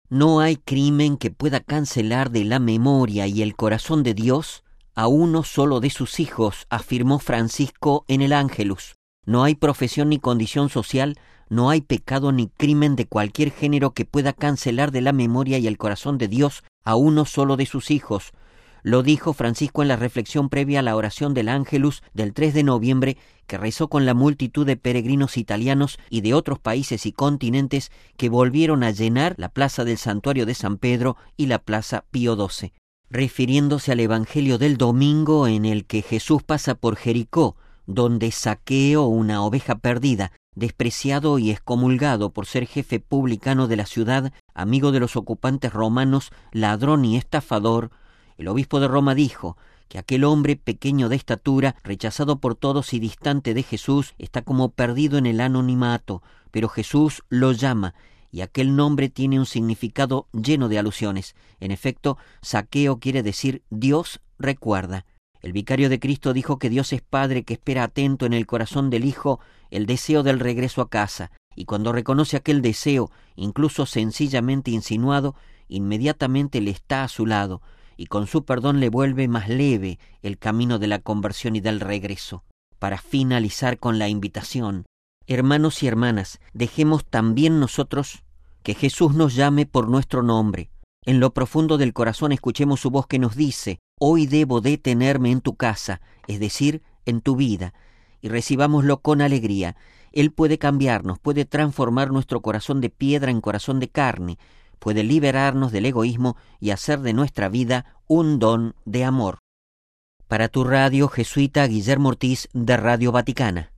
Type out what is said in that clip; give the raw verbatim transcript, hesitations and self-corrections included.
No hay crimen que pueda cancelar de la memoria y el corazón de Dios a uno solo de sus hijos, afirmó Francisco en el Ángelus. No hay profesión ni condición social, no hay pecado ni crimen de cualquier género que pueda cancelar de la memoria y el corazón de Dios a uno solo de sus hijos. Lo dijo Francisco en la reflexión previa a la oración del Ángelus del tres de noviembre, que rezó con la multitud de peregrinos italianos y de otros países y continentes que volvieron a llenar la plaza del Santuario de San Pedro y la plaza Pío doce. Refiriéndose al Evangelio del domingo en el que Jesús pasa por Jericó, donde Zaqueo, una oveja perdida, despreciado y excomulgado por ser jefe publicano de la ciudad, amigo de los ocupantes romanos, ladrón y estafador, el obispo de Roma dijo que aquel hombre pequeño de estatura, rechazado por todos y distante de Jesús, está como perdido en el anonimato, pero Jesús lo llama, y aquel nombre tiene un significado lleno de alusiones. En efecto, Zaqueo quiere decir Dios recuerda. El vicario de Cristo dijo que Dios es Padre que espera atento en el corazón del Hijo el deseo del regreso a casa, y cuando reconoce aquel deseo, incluso sencillamente insinuado, inmediatamente le está a su lado, y con su perdón le vuelve más leve el camino de la conversión y del regreso. Para finalizar con la invitación, hermanos y hermanas, dejemos también nosotros que Jesús nos llame por nuestro nombre. En lo profundo del corazón escuchemos su voz que nos dice: hoy debo detenerme en tu casa, es decir, en tu vida, y recibámoslo con alegría. Él puede cambiarnos, puede transformar nuestro corazón de piedra en corazón de carne, puede liberarnos del egoísmo y hacer de nuestra vida un don de amor. Para tu radio jesuita, Guillermo Ortiz, de Radio Vaticana.